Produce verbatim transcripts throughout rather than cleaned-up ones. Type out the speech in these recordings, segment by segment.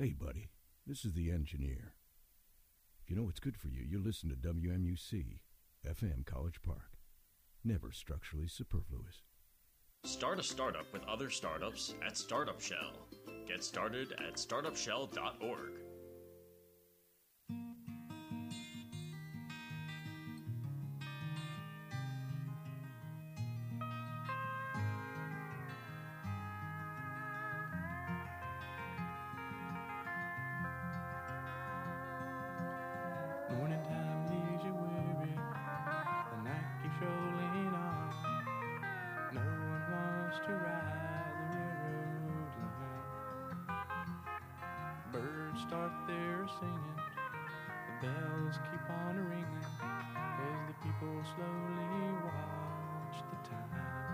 Hey, buddy, this is the engineer. If you know what's good for you, you listen to W M U C, F M College Park. Never structurally superfluous. Start a startup with other startups at Startup Shell. Get started at startup shell dot org. Morning time leaves you weary, the night keeps rolling on. No one wants to ride the railroad line. Birds start their singing, the bells keep on ringing as the people slowly watch the time.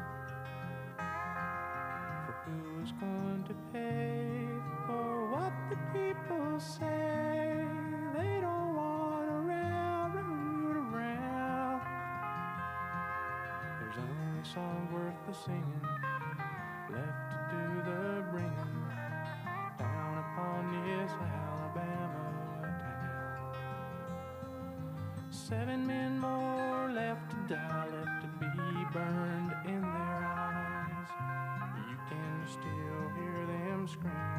For who is going to pay for what the people say? They don't want a railroad around. There's only a song worth the singing, left to do the bringing, down upon this Alabama town. Seven men more left to die, left to be burned in their eyes. You can still hear them scream.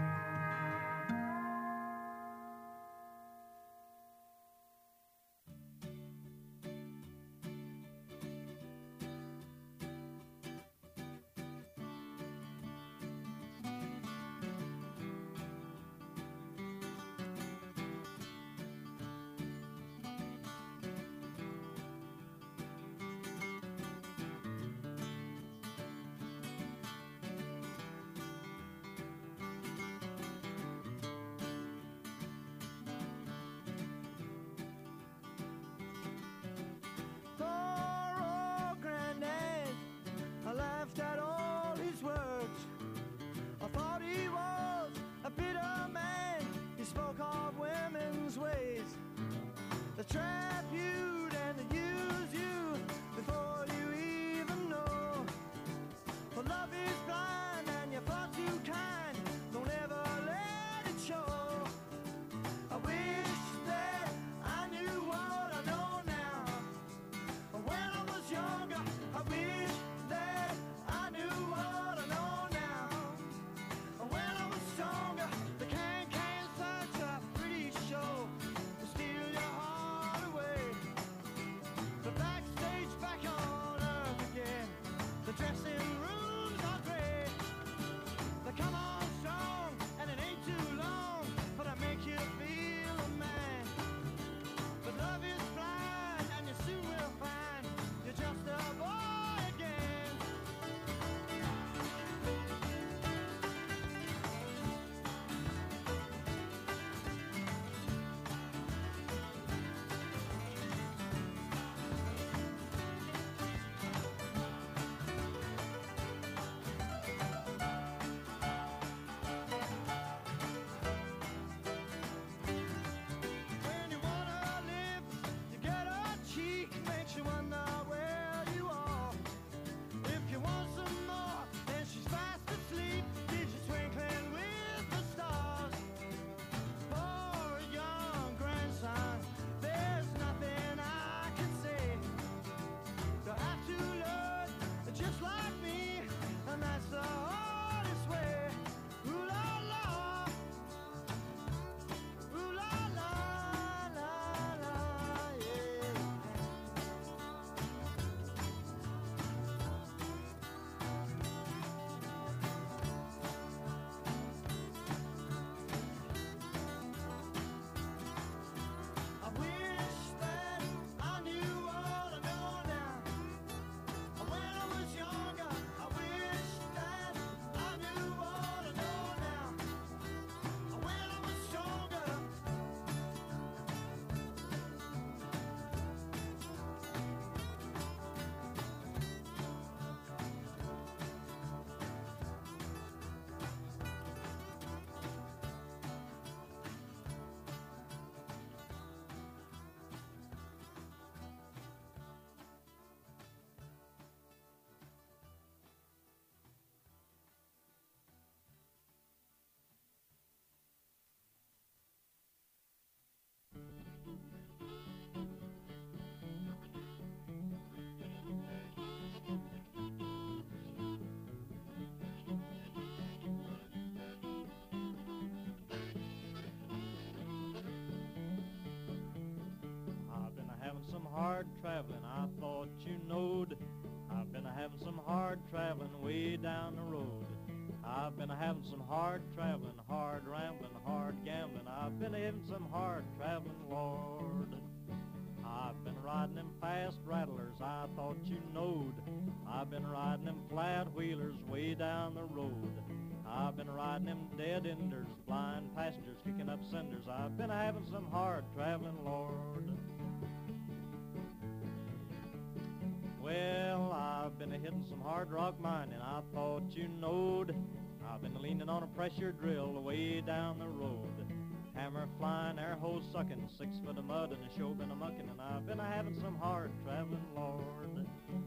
hard traveling, I thought you knowed. I've been having some hard traveling way down the road. I've been having some hard traveling, hard rambling, hard gambling. I've been having some hard traveling, Lord. I've been riding them fast rattlers, I thought you knowed. I've been riding them flat wheelers way down the road. I've been riding them dead enders, blind passengers kicking up cinders. I've been having some hard traveling, Lord. Well, I've been hitting some hard rock mining, I thought you knowed. I've been leaning on a pressure drill way down the road. Hammer flying, air hose sucking, six foot of mud and a show been a mucking, and I've been having some hard traveling, Lord.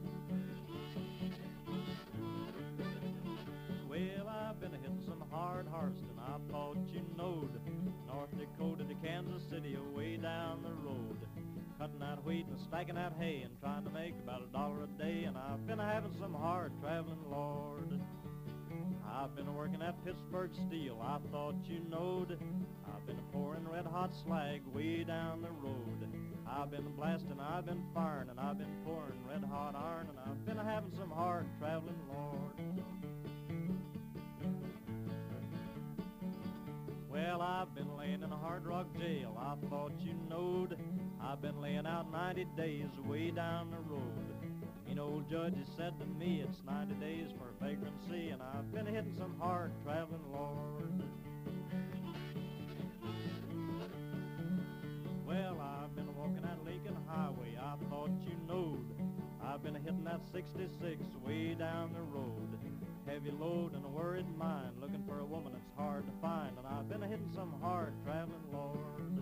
Well, I've been hitting some hard harvesting, I thought you knowed. North Dakota to Kansas City, way down the road. Cutting out wheat and stacking out hay and trying to make about a dollar a day, and I've been having some hard traveling, Lord. I've been working at Pittsburgh Steel, I thought you knowed. I've been pouring red hot slag way down the road. I've been blasting, I've been firing, and I've been pouring red hot iron, and I've been having some hard traveling, Lord. Well, I've been laying in a hard rock jail, I thought you knowed. I've been laying out ninety days way down the road. You know, old judge has said to me it's ninety days for vagrancy, and I've been hitting some hard traveling, Lord. Well, I've been walking that Lincoln Highway, I thought you knowed. I've been hitting that sixty-six way down the road. Heavy load and a worried mind, looking for a woman that's hard to find, and I've been hitting some hard traveling, Lord.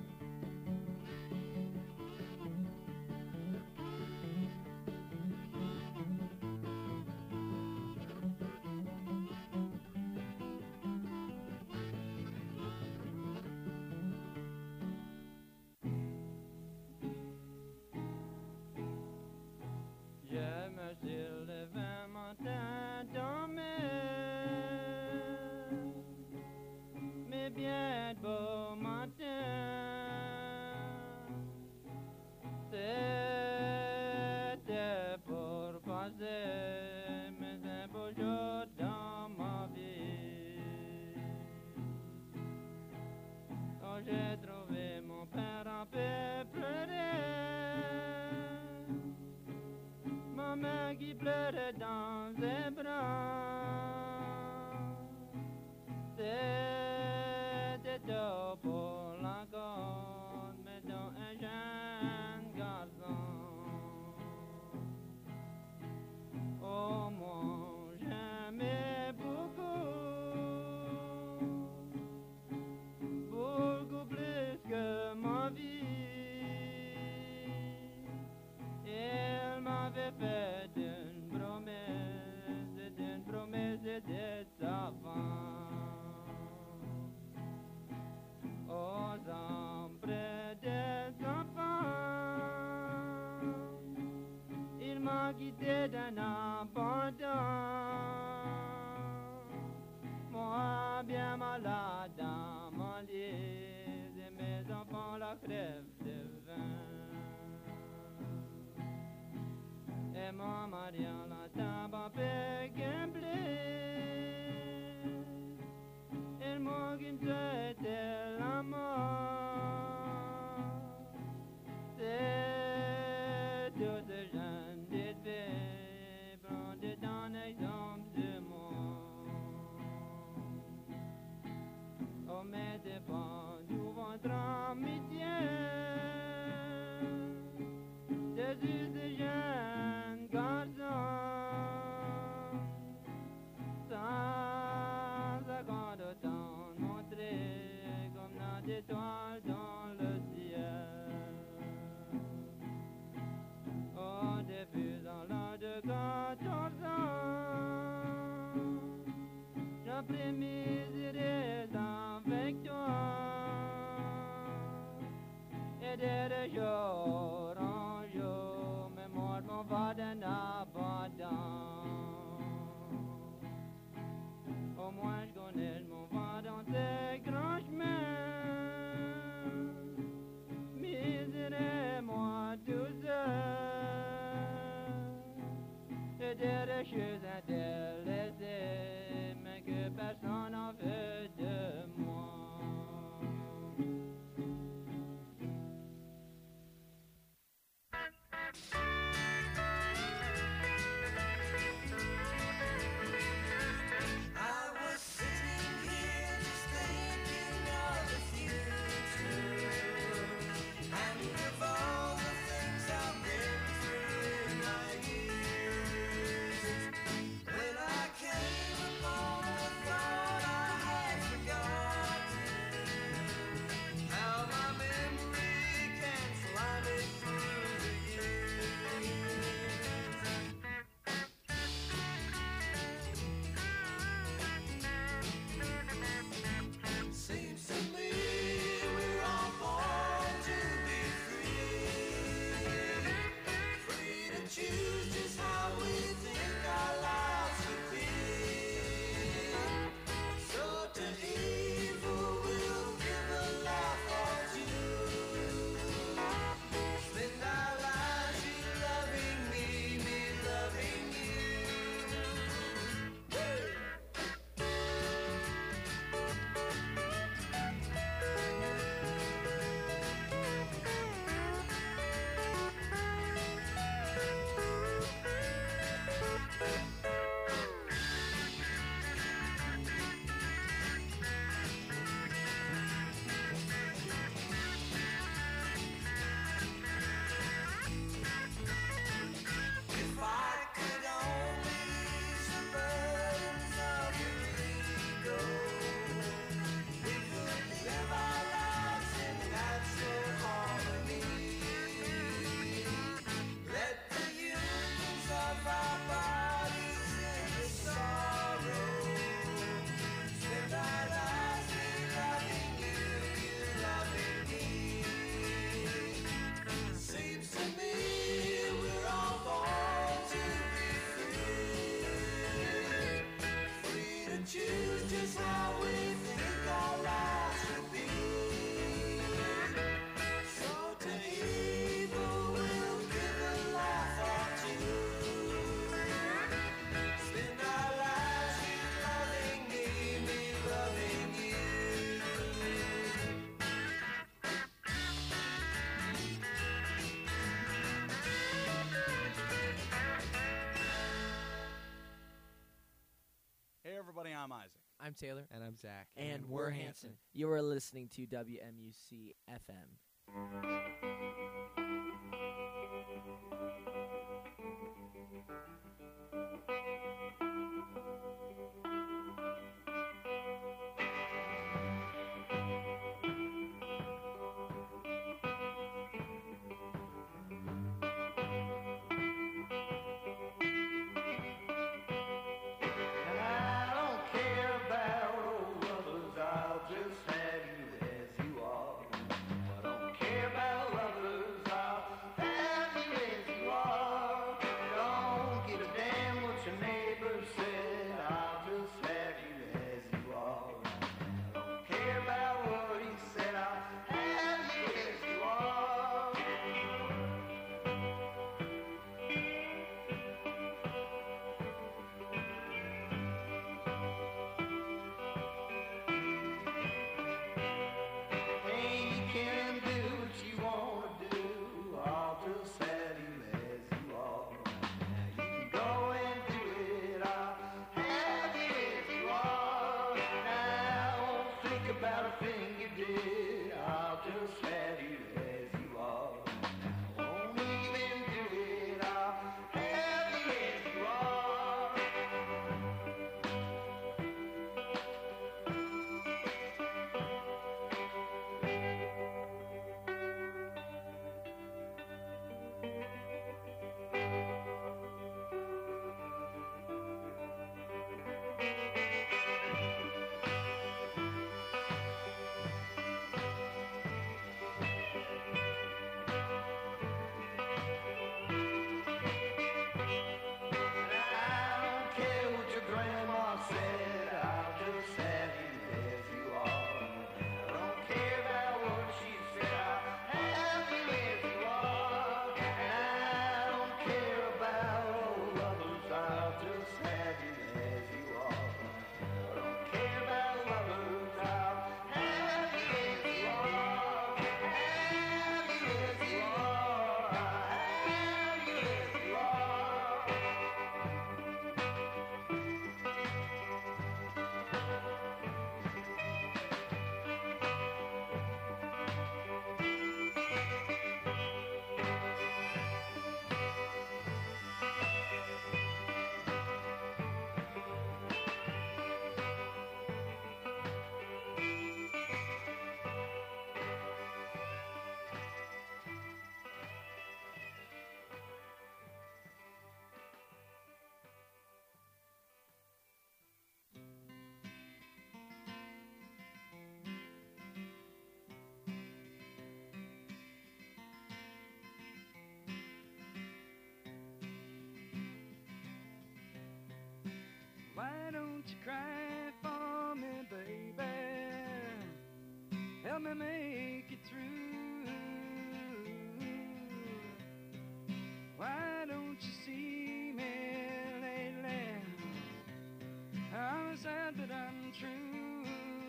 Je me suis levé un matin dans mes bien beaux matins. C'était pour passer mes un beau jour dans ma vie. Quand j'ai trouvé mon père un peu pleurer, ma mère qui pleurait dans ses bras, c'était tout pour la corde, mais dans un jeune garçon. Oh, moi, j'aimais beaucoup, beaucoup plus que ma vie. Elle m'avait fait une promesse, une promesse d'être sa femme. Aux ombres des enfants, il m'a quitté d'un abandon. Moi, bien malade dans mon lit, et mes enfants la crèvent de faim. Et mon mari en la table en il m'a était la mort. C'est tout ce jeune d'été, prendre un exemple de moi. Oh, mais dépend du ventre amitié, Jésus ce jeune garçon. Sans seconde autant montré comme dans des étoiles dans le ciel. Au début dans l'âge de quatorze ans, j'ai pris mes idées avec toi. Et de jour en jour, mes morts m'en va d'un abandon. Au moins je connais mon vent dans tes grands chemins. Misérez moi tout seul. I'm Isaac. I'm Taylor. And I'm Zach. And, and we're Hanson. You are listening to W M U C F M. Why don't you cry for me, baby? Help me make it through. Why don't you see me lately? I'm sad but I'm true.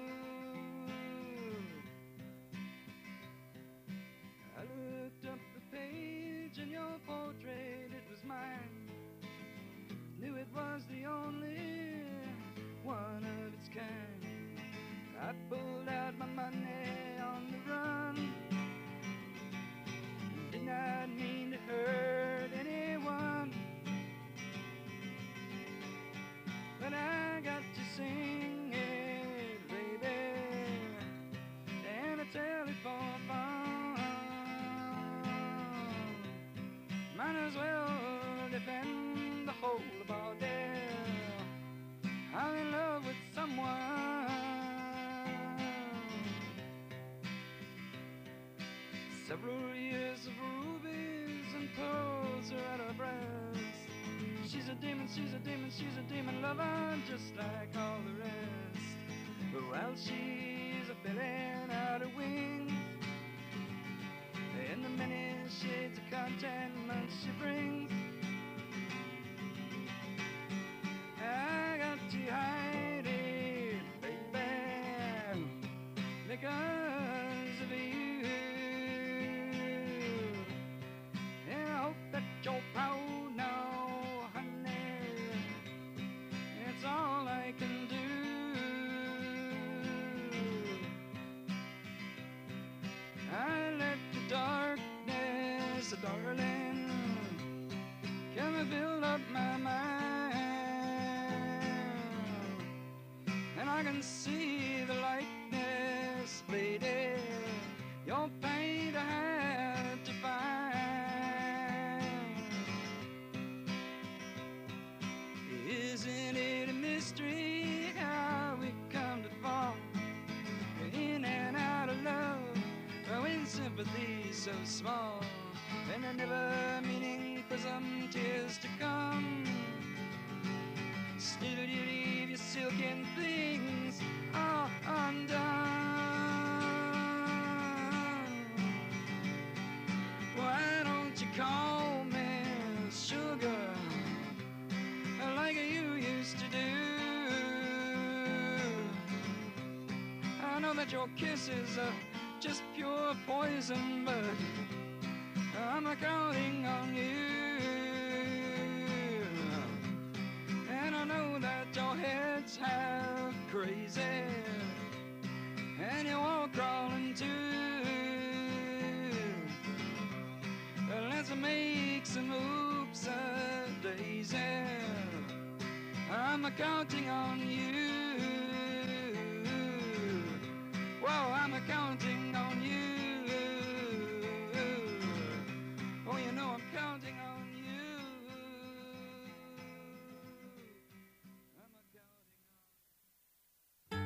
I looked up the page in your portrait, it was mine. Knew it was the only one of its kind. I pulled out my money on the run. Did not mean to hurt anyone, but I got to sing it, baby, and I tell it for fun. Might as well defend the whole about there. I'm in love with someone. Several years of rubies and pearls are at her breast. She's a demon, she's a demon, she's a demon lover, just like all the rest. But while she's a filling out her wings, in the many shades of contentment she brings, I got to hide it, baby, because of you. And I hope that you're proud now, honey. It's all I can do. darling, can I fill up my mind? And I can see the likeness, lady, your paint I had to find. Isn't it a mystery how we come to fall in and out of love, when sympathy's so small, and a never meaning for some tears to come? Still you leave your silken things all undone. Why don't you call me sugar like you used to do? I know that your kisses are just pure poison, but I'm counting on you. And I know that your head's half crazy, and you're all crawling too. Let's make some moves a daisy. I'm counting on you. Whoa, I'm counting on you. Oh, you know I'm counting on you. I'm counting on.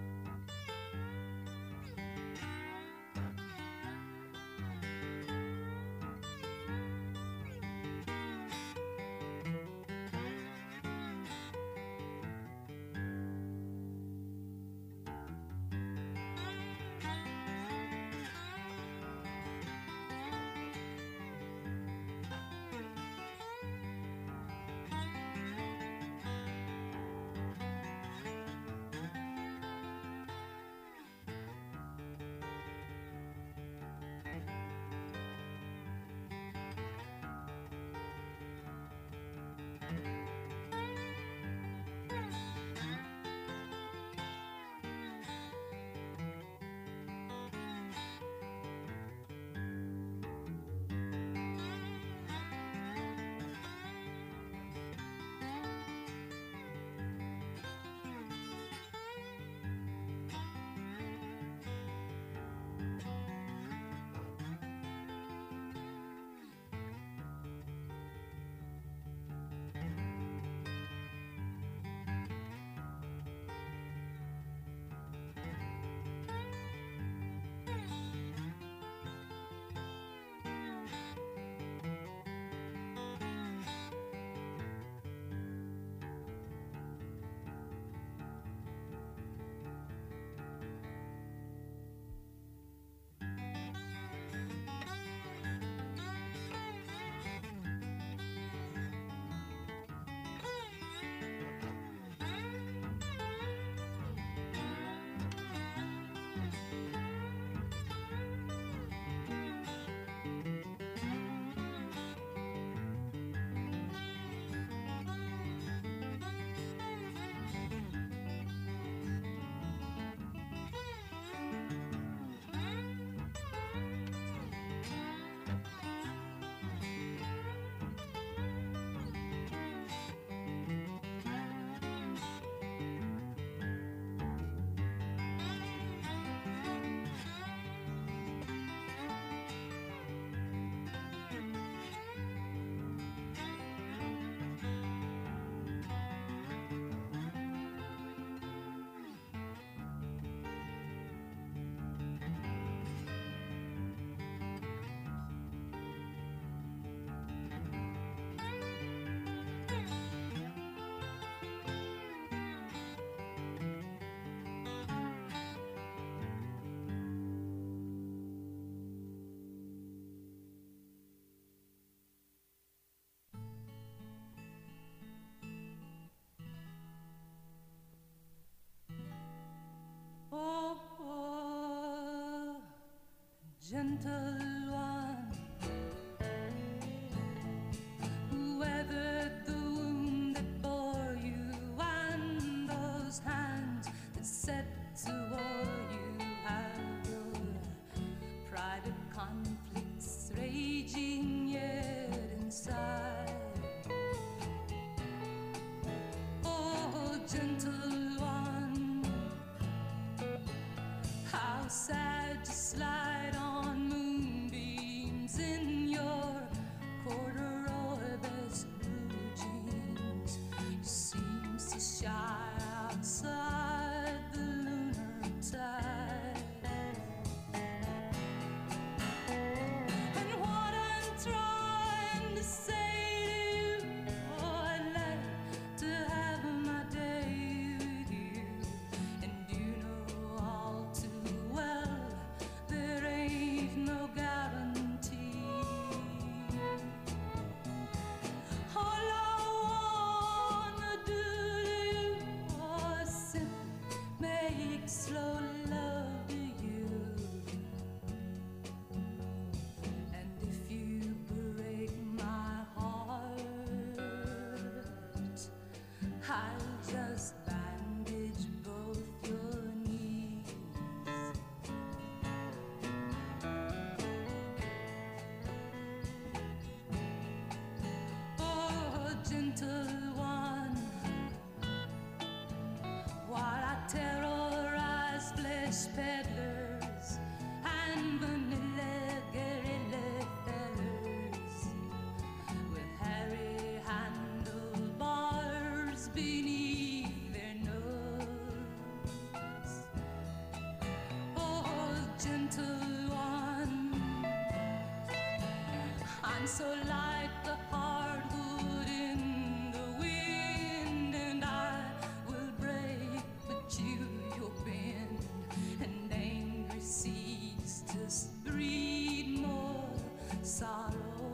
gentle one, who weathered the wound that bore you, and those hands that said to war you have your private conflicts raging. I'm so like the hardwood in the wind, and I will break, but you, you'll bend, and angry seas just breed more sorrow.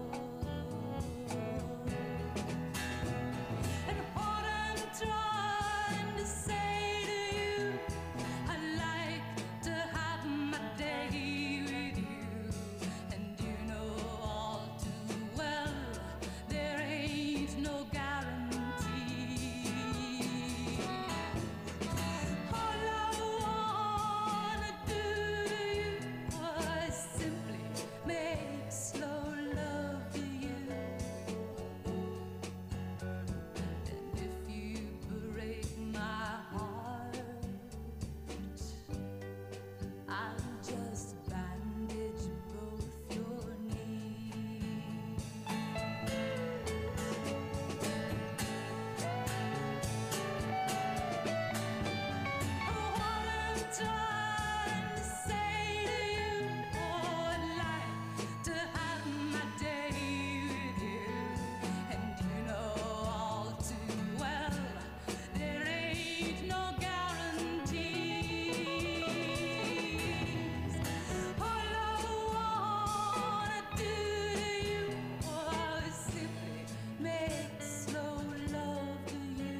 And what I'm trying to say to you, I like to have my day with you, and you know all too well there ain't no guarantee. All I wanna do to you was simply make slow love to you. And if you break my heart, I'll just bandage both your knees. Oh, what I'm trying to say to you, oh, I'd like to have my day with you, and you know all too well there ain't no guarantees. All I wanna do to you was simply make slow love to you.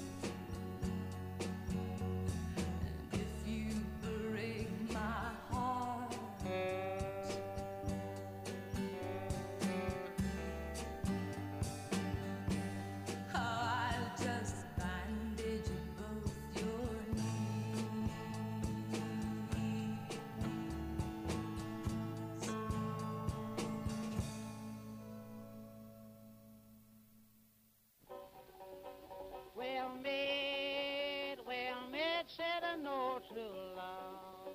And if you break my heart, oh, I'll just bandage both your knees. Well met, well met, said I know true love.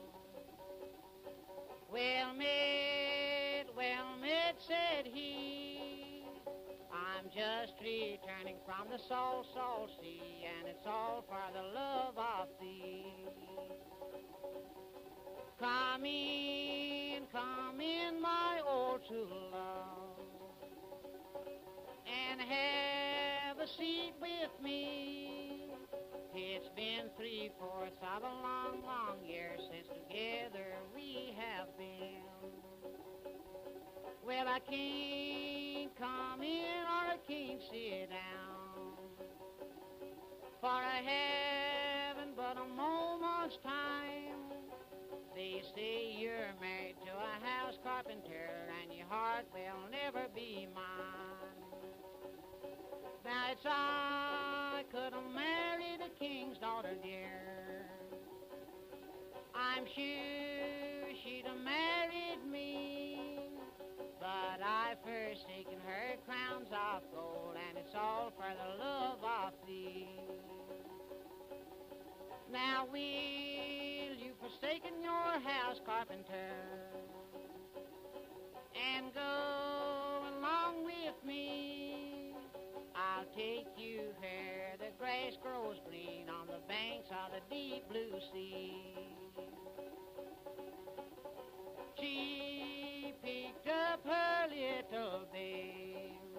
Well met, well met, said he. I'm just returning from the salt, salt sea, and it's all for the love of thee. Come in, come in, my old true love, and have a seat with me. It's been three-fourths of a long, long year since together we have been. Well, I can't come in or I can't sit down, for I haven't but a moment's time. They say you're married to a house carpenter, and your heart will never be mine. Now it's I could have married a king's daughter, dear. I'm sure she'd have married me, but I've forsaken her crowns of gold, and it's all for the love of thee. Now will you forsaken your house carpenter and go along with me? I'll take you where the grass grows green on the banks of the deep blue sea. She picked up her little babe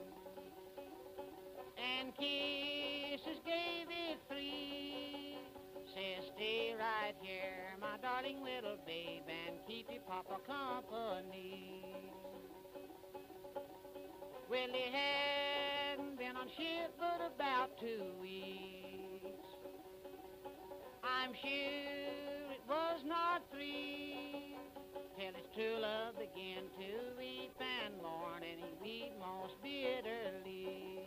and kisses gave it three. Says, stay right here, my darling little babe, and keep your papa company. Well, he hadn't been on ship but about two weeks. I'm sure it was not three till his true love began to weep and mourn, and he wept most bitterly.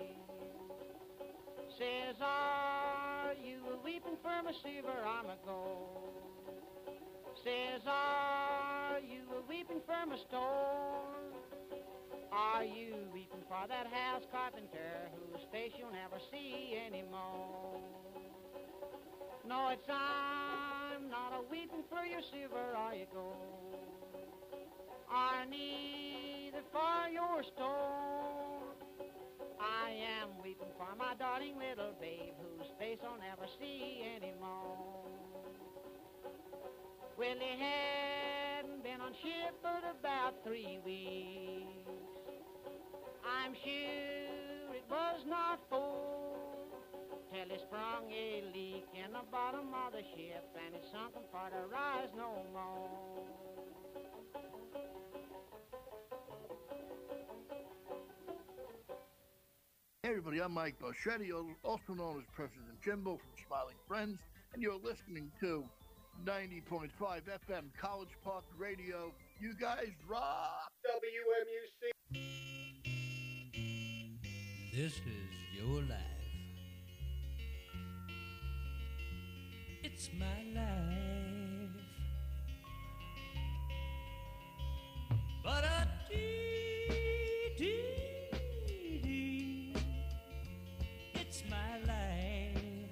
Says, are you weeping for my silver arm of gold? Says, are you weeping for my store? Are you weeping for that house carpenter whose face you'll never see anymore? No, it's I'm not a weeping for your silver or your gold, or neither for your store. I am weeping for my darling little babe whose face I'll never see anymore. Well, he hadn't been on ship but about three weeks. I'm sure it was not full till it sprung a leak in the bottom of the ship, and it sunken for to rise no more. Hey everybody, I'm Mike Boschetti, also known as President Jimbo from Smiling Friends, and you're listening to ninety point five F M College Park Radio. You guys rock! W M U C. This is your life. It's my life. But a dee dee dee. It's my life.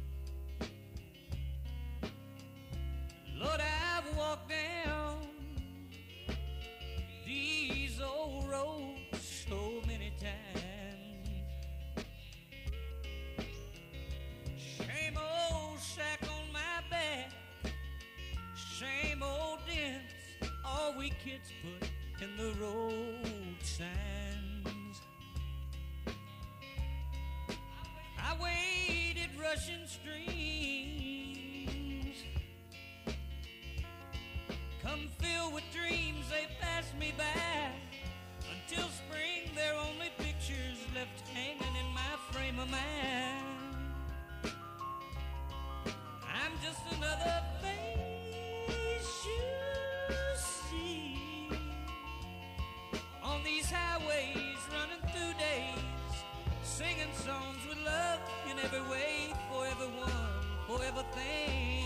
Lord, I've walked down these old roads so many times. Same old sack on my back, same old dents, all we kids put in the road signs. I waded rushing streams, come filled with dreams, they passed me by. Until spring, there are only pictures left hanging in my frame of mind. I'm just another face you see on these highways, running through days, singing songs with love in every way, for everyone, for everything.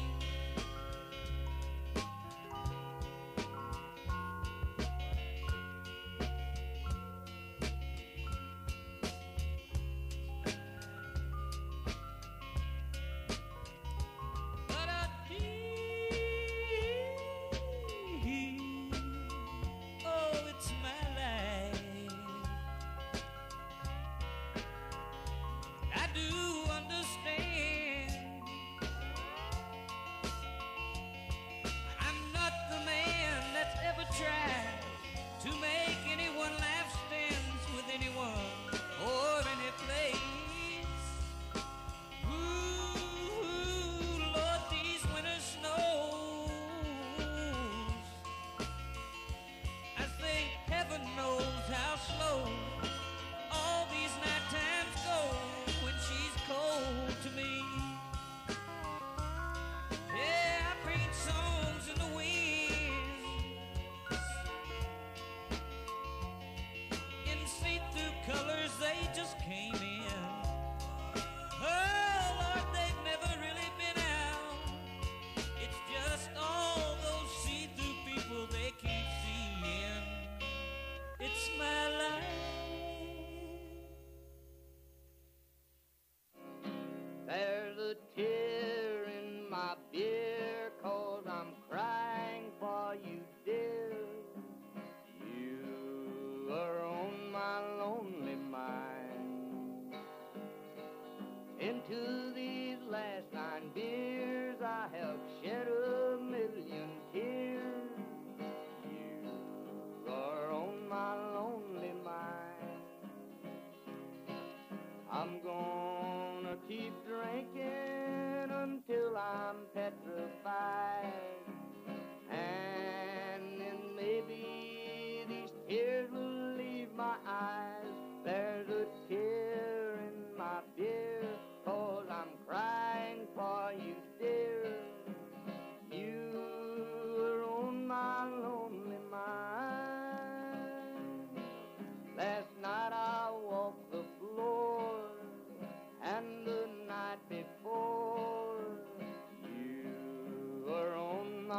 There's a tear in my beer, 'cause I'm crying for you, dear. You are on my lonely mind. Into these last nine beers I have shed a million tears. You are on my lonely mind. I'm gonna keep drinking until I'm petrified, and then maybe these tears will leave my eyes. There's a tear in my beer, 'cause I'm crying for you, dear. You are on my lonely mind. Last night I walked the floor, and the night before, you were on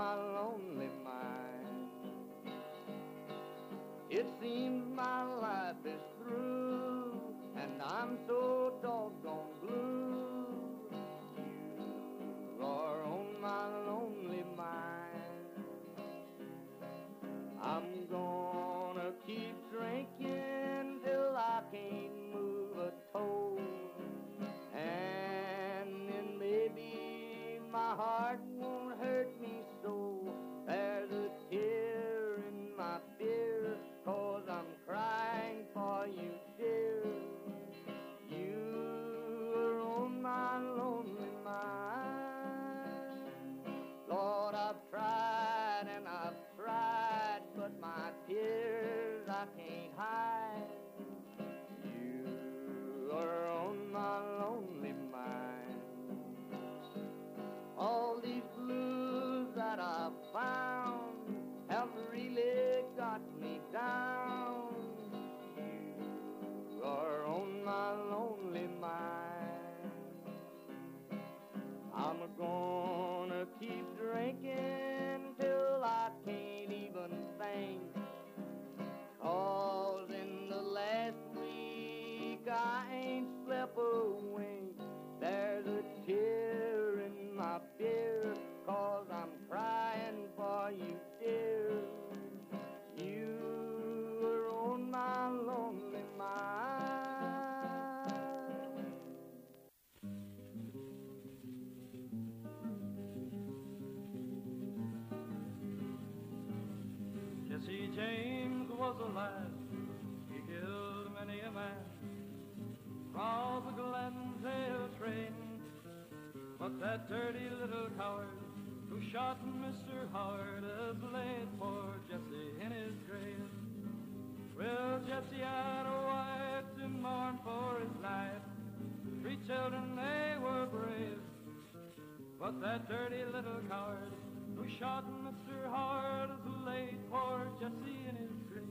was a lad, he killed many a man, from the Glendale train. But that dirty little coward who shot Mister Howard has laid poor Jesse in his grave. Well, Jesse had a wife to mourn for his life, three children, they were brave. But that dirty little coward who shot Mister Howard has laid poor Jesse in his grave.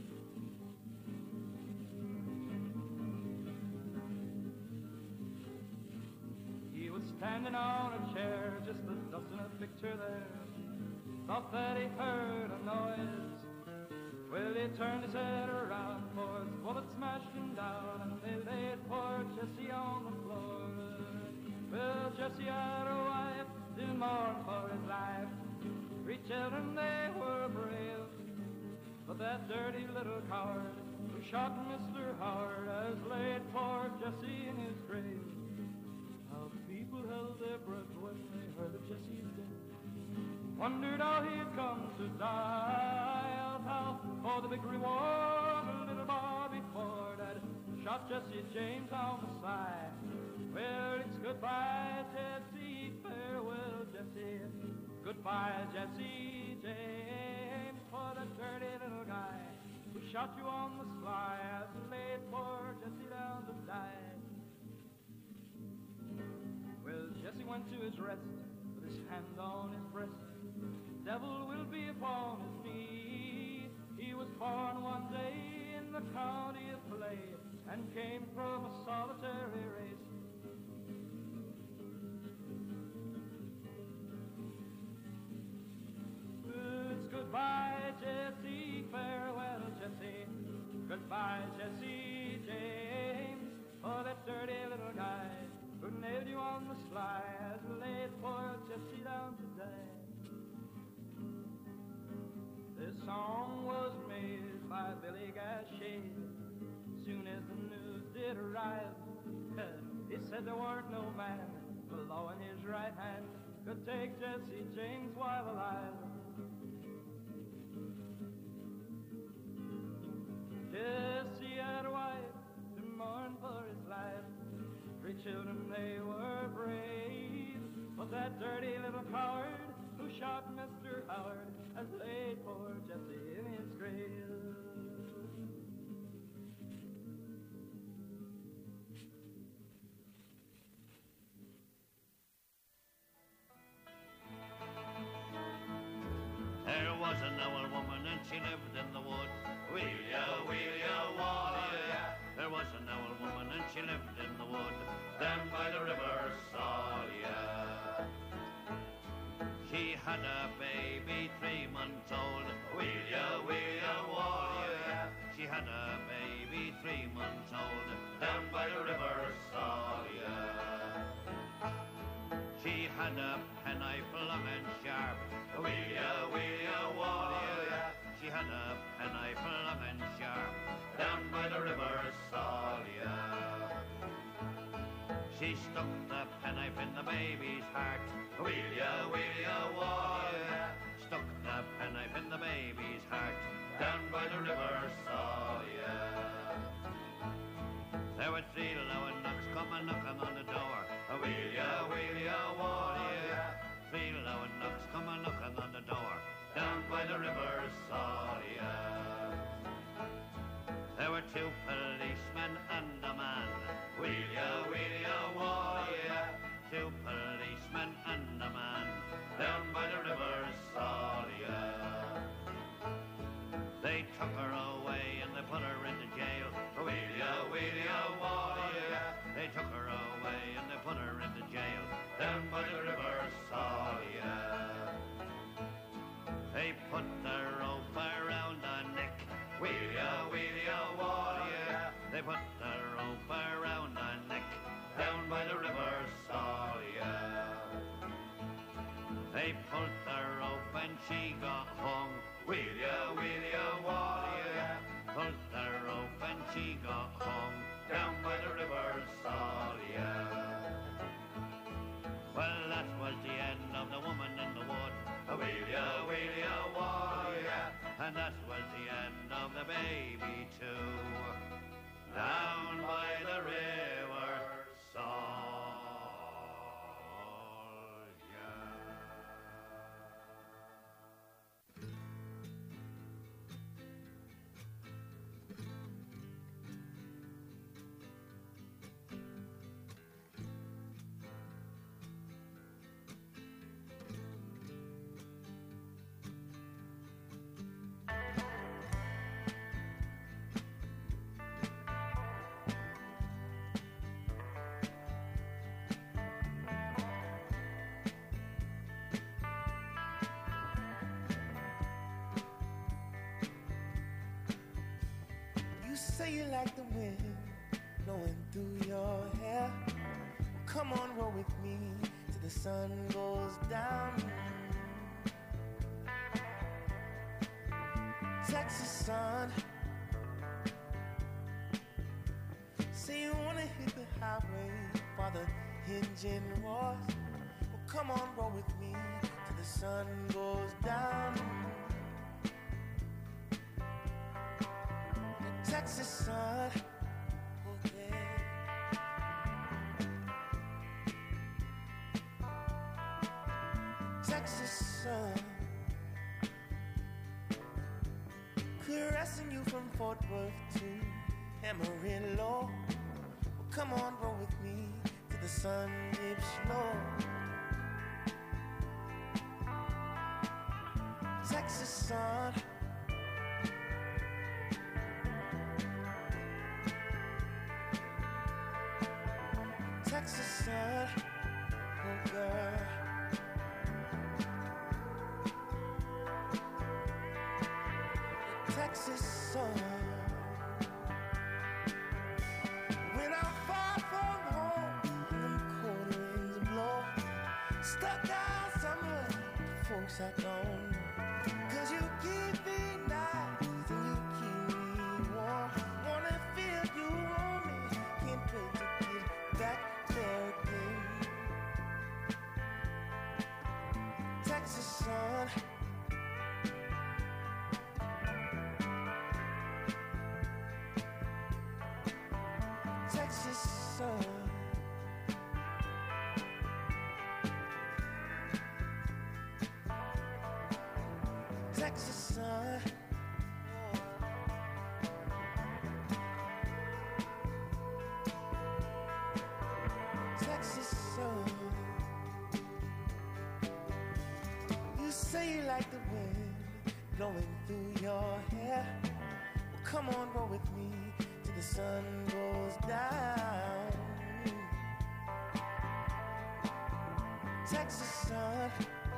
He was standing on a chair, just a dusting a picture there. Thought that he heard a noise. Well, he turned his head around, for his bullet smashed him down, and they laid poor Jesse on the floor. Well, Jesse had a wife to mourn for his life, three children, they were brave. But that dirty little coward who shot Mister Howard has laid poor Jesse in his grave. How the people held their breath when they heard that Jesse's dead. Wondered how he'd come to die. Out how for the big reward, a little Bobby Ford had shot Jesse James on the side. Well, it's goodbye, Jesse, farewell, Jesse. Goodbye, Jesse James, for the dirty little guy who shot you on the sly as laid poor Jesse down to die. Well, Jesse went to his rest with his hand on his breast. Devil will be upon his knee. He was born one day in the county of Clay and came from a solitary race. It's goodbye, Jesse, farewell, Jesse. Goodbye, Jesse James, for that dirty little guy who nailed you on the sly has laid poor Jesse down to die. This song was made by Billy Gachet. Soon as the news did arrive, he said there weren't no man, the law in his right hand, could take Jesse James while alive. Jesse had a wife to mourn for his life, three children, they were brave. But that dirty little coward who shot Mister Howard has laid poor Jesse in his grave. There was an old woman and she lived in the wood. Wheel ya, wheel ya, wall ya. There was an old woman and she lived in the wood, down by the river Salia. She had a baby three months old. Wheel ya, wheel ya, wall ya. She had a baby three months old, down by the river Salia. She had a penknife long and sharp. Wheel ya, wheel ya, wall ya. She had a penknife long and sharp, down by the river Salia. She stuck the penknife in the baby's heart. Wheel ya, wheel ya, wall ya. Stuck the penknife in the baby's heart, down by the river Salia. There were three low knocks coming knocking on the door. Wheel ya, wheel ya, wall ya. Three low knocks coming knocking on the door, down by the river Salia. There were two policemen and a man. Wheel ya, wheel ya, wall ya. Two policemen and a man, down by the river Salia. They took her away and they put her into jail. Wheel ya, wheel ya, wall ya. They took her away and they put her into jail, down by the river Salia. They put the rope around her neck. Wheel ya, wheel ya, wall ya. They put the rope around her neck, down by the river Salia. They pulled the rope and she got hung. Wheel ya, wheel ya, wall ya. Pulled the rope and she got hung, down by the river Salia. Well, that was the end of the woman in the wood. Wheel ya, wheel ya, wall ya. And that was the end of the baby say you like the wind blowing through your hair. Come on, roll with me till the sun goes down. Texas sun. Say you wanna hit the highway while the engine roars. Well, come on, roll with me till the sun goes down. The Texas sun. Oh, yeah. Texas sun. Caressing you from Fort Worth to Amarillo. Well, come on, roll with me till the sun dips low. Texas sun. Texas sun. Oh, girl. Texas sun. When I'm far from home, them cold winds blow. Stuck out somewhere, folks I don't know. Cause you keep me nice and you keep me warm. Wanna feel you on me, can't wait to get back there again. Texas sun. Texas sun. Texas sun. Texas sun. You say you like the wind blowing through your hair. Well, come on, roll with me till the sun goes down. Texas sun.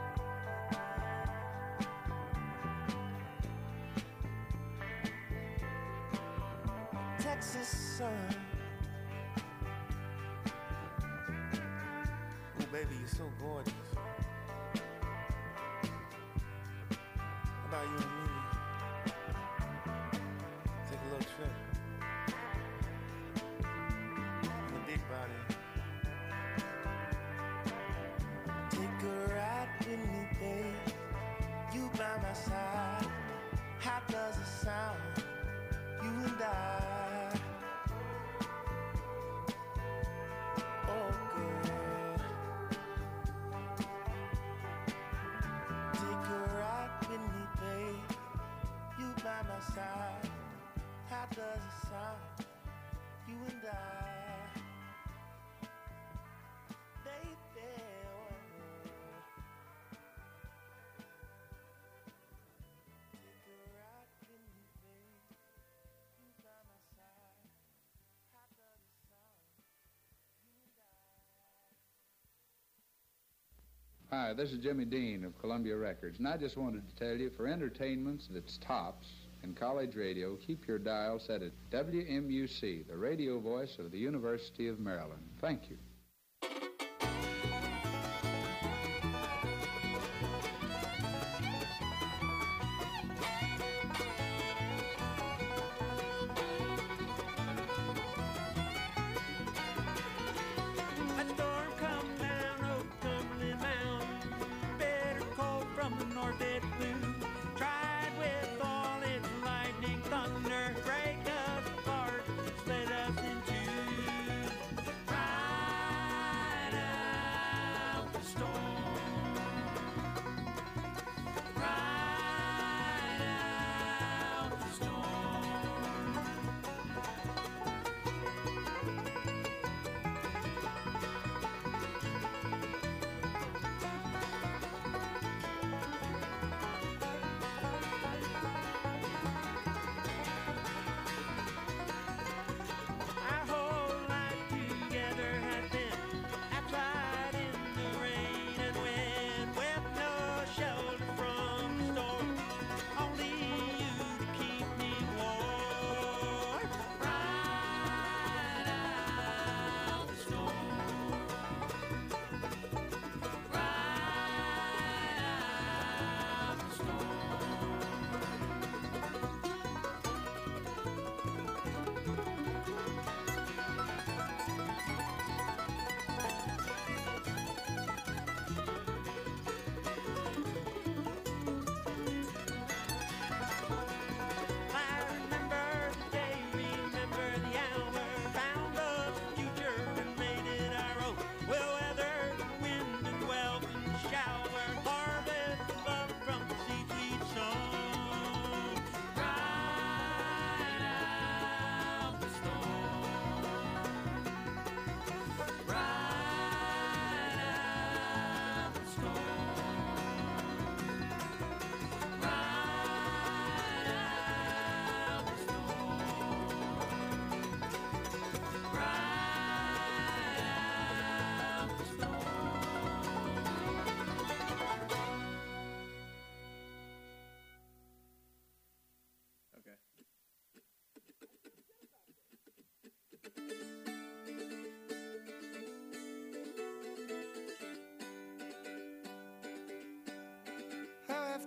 Texas sun. Oh, baby, you're so gorgeous. How about you and me? Take a little trip. In the big body. Take a ride with me, babe. You by my side. How does it sound? You and I. Oh, girl. Take a ride with me, babe. You by my side. How does it sound? You and I. Baby. Oh. Take a ride with me, babe. You by my side. How does it sound? You and I. Hi, this is Jimmy Dean of Columbia Records, and I just wanted to tell you, for entertainments that's tops in college radio, keep your dial set at W M U C, the radio voice of the University of Maryland. Thank you. A storm come down, oh, Cumberland Mountain. Better cold from the north it blew. Tried with all its lightning, thunder, break us apart, split us in two. Tried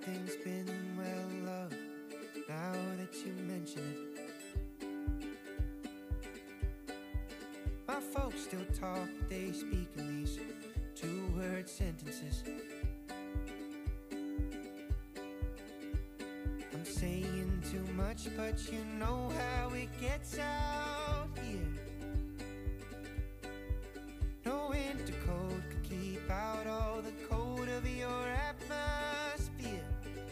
everything's been well, love, now that you mention it. My folks still talk, they speak in these two-word sentences. I'm saying too much, but you know how it gets out here. No winter coat could keep out all the cold of your atmosphere.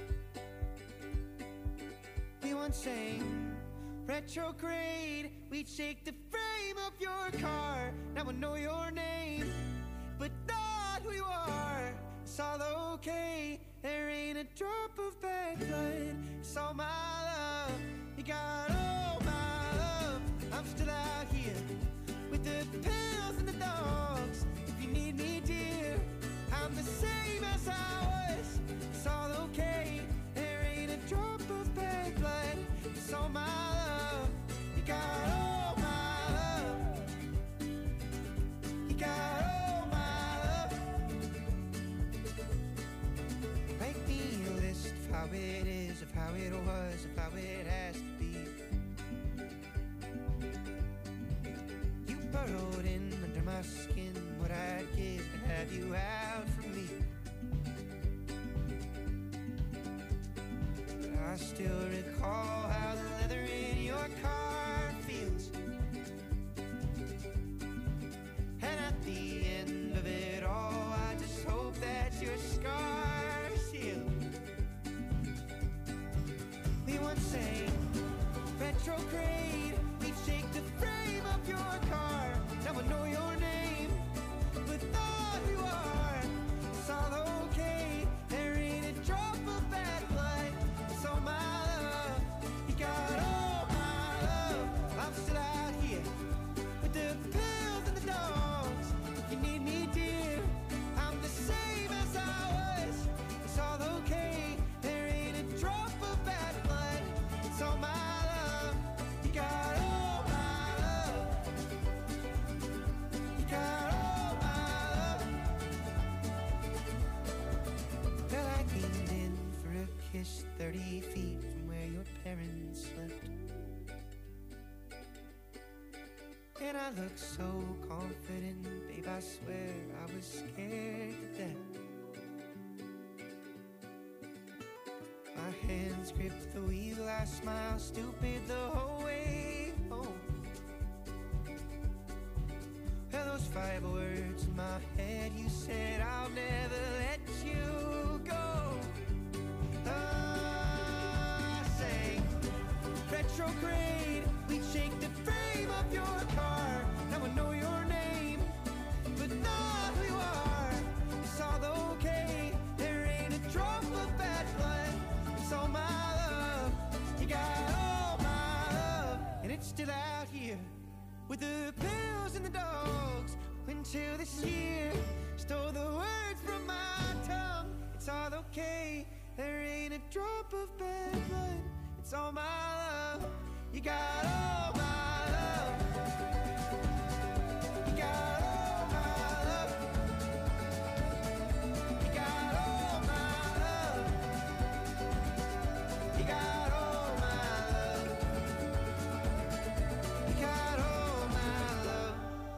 We once sang retrograde, we'd shake the frame of your car. Now I know your name, but not who you are. It's all okay, there ain't a drop of bad blood. It's all my love, you got all my love. I'm still out here with the pills and the dogs. If you need me, dear, I'm the same as I was. It's all okay, there ain't a drop of bad blood. It's all my love, you got all my love. You got all my love. Make me a list of how it is, of how it was, of how it has to be. You burrowed in under my skin, what I'd give to have you out from me. But I still recall how the leather in your car feels. And at the end of it all, I just hope that your scars heal. We once sang retrograde, we'd shake the frame of your car. Now I know your name, but not who you are. It's all okay, there ain't a drop of bad blood. It's all my love, you got all my love. I'm still out here with the pills and the dogs. If you need me, dear, I'm the same as I was. It's all okay, there ain't a drop of bad blood. It's all my love, you got all my love. You got all my love. Well, I leaned in for a kiss thirty feet from where your parents slept. And I looked so confident, babe, I swear I was scared to death. My hands gripped the wheel, I smiled stupid the whole way home. Well, those five words in my head, you said I'll never let you go. I sang retrograde, we'd shake the frame of your car. Now I know your name, but not who you are. It's all okay, there ain't a drop of bad blood. It's all my love, you got all my love. And it's still out here with the pills and the dogs. Until this year stole the words from my tongue. It's all okay, there ain't a drop of bad blood. It's all my love, you got all my love. You got all my love. You got all my love. You got all my love. You got all my love.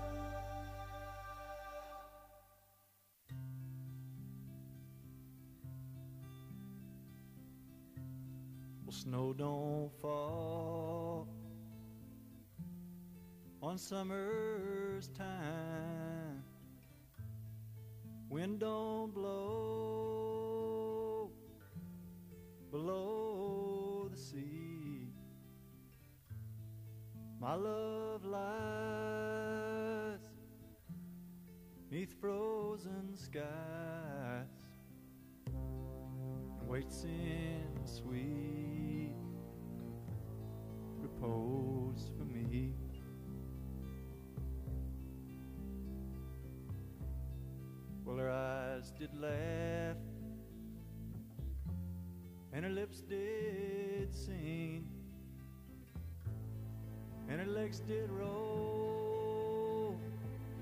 Well, snow don't fall on summer's time. Wind don't blow below the sea. My love lies neath frozen skies and waits in sweet repose for me. Well, her eyes did laugh and her lips did sing and her legs did roll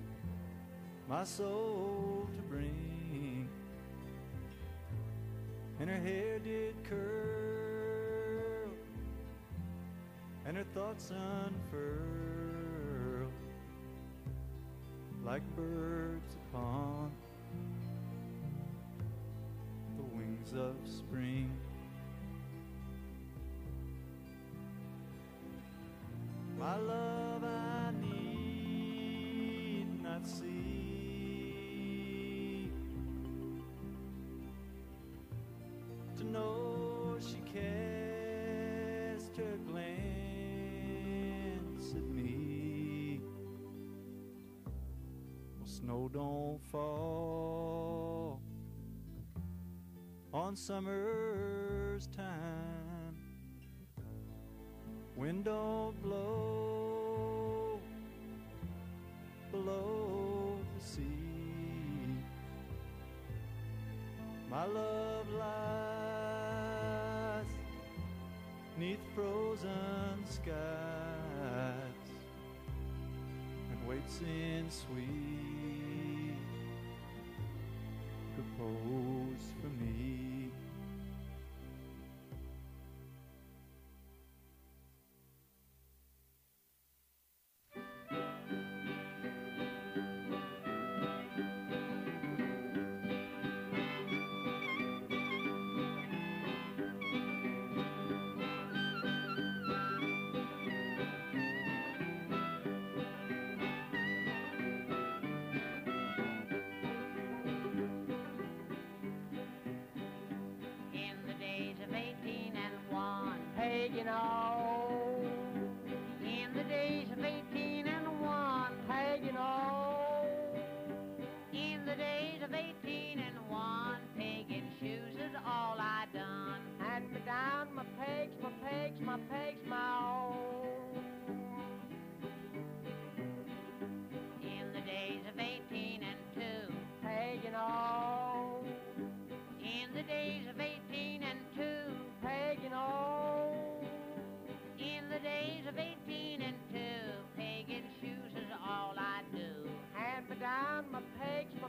my soul to bring. and her hair did curl, and her thoughts unfurl like birds upon the wings of spring. My love I need not see to know she cast her glance at me. Well, snow don't fall on summer's time, wind don't blow below the sea. My love lies neath frozen skies and waits in sweet repose for me. You know, in the days of eighteen and one, hey, you know, in the days of eighteen and one, pegging shoes is all I done. Hand me down my pegs, my pegs, my pegs, my own. In the days of eighteen and two, hey, you know, in the days of eighteen and two, hey, you know. In the days of eighteen and two, pegging shoes is all I do. Hand me down my pegs, my